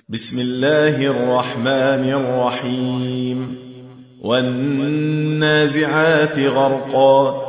بسم الله الرحمن الرحيم والنازعات غرقا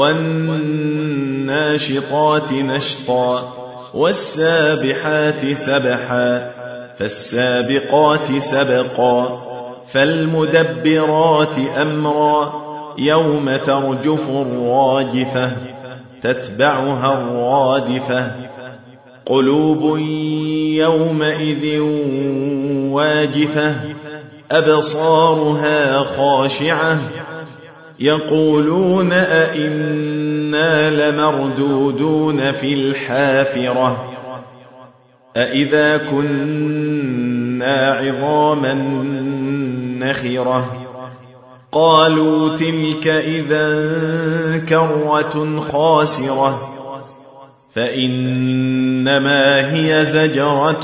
والناشطات نشطا والسابحات سبحا فالسابقات سبقا فالمدبرات أمرا يوم ترجف الراجفة تتبعها الرادفة قلوب يومئذ واجفة أبصارها خاشعة يقولون أئنا لمردودون في الحافرة أئذا كنا عظاما نخرة قالوا تلك إذا كرة خاسرة فإنما هي زجرة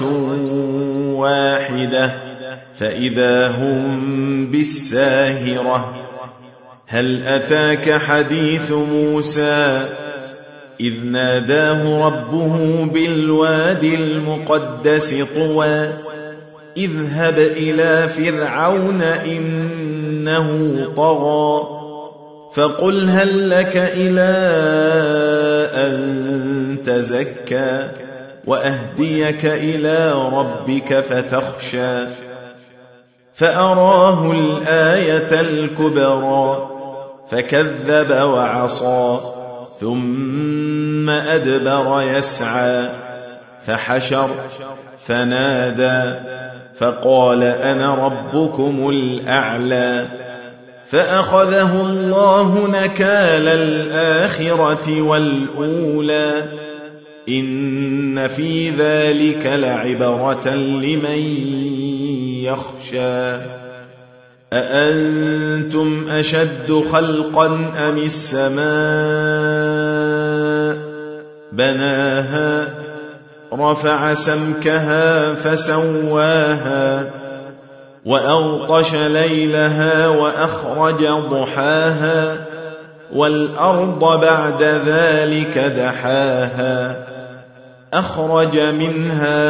واحدة فإذا هم بالساهرة هل أتاك حديث موسى إذ ناداه ربه بالوادي المقدس طوى اذهب إلى فرعون إنه طغى فقل هل لك إلى أن تزكى وأهديك إلى ربك فتخشى فأراه الآية الكبرى فكذب وعصى ثم أدبر يسعى فحشر فنادى فقال أنا ربكم الأعلى فأخذه الله نكال الآخرة والأولى إن في ذلك لعبرة لمن يخشى أأنتم أشد خلقا أم السماء بناها رفع سمكها فسواها وأغطش ليلها وأخرج ضحاها والأرض بعد ذلك دحاها أخرج منها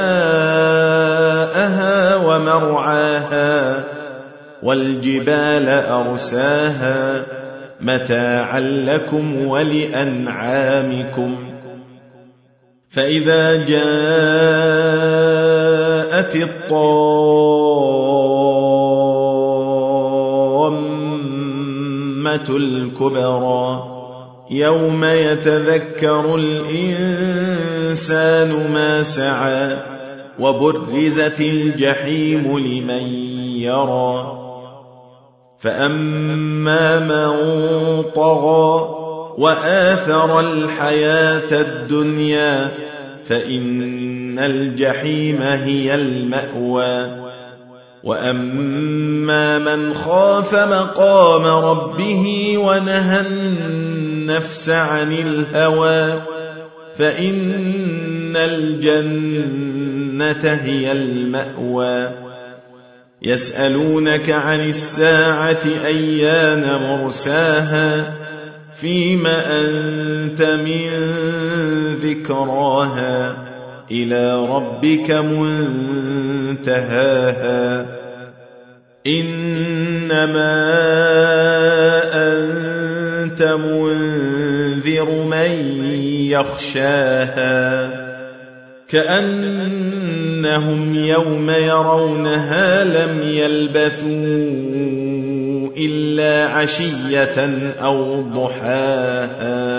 ماءها ومرعاها والجبال أرساها متاعا لكم ولأنعامكم فإذا جاءت الطامة الكبرى يوم يتذكر الإنسان ما سعى وبرزت الجحيم لمن يرى فأما من طغى وآثر الحياة الدنيا فإن الجحيم هي المأوى وأما من خاف مقام ربه ونهى النفس عن الهوى فإن الجنة هي المأوى يسألونك عن الساعة أيان مرساها فيم أنت من ذكراها إلى ربك منتهاها إنما أنت منذر من يخشاها كأنهم يوم يرونها لم يلبثوا إلا عشية أو ضحاها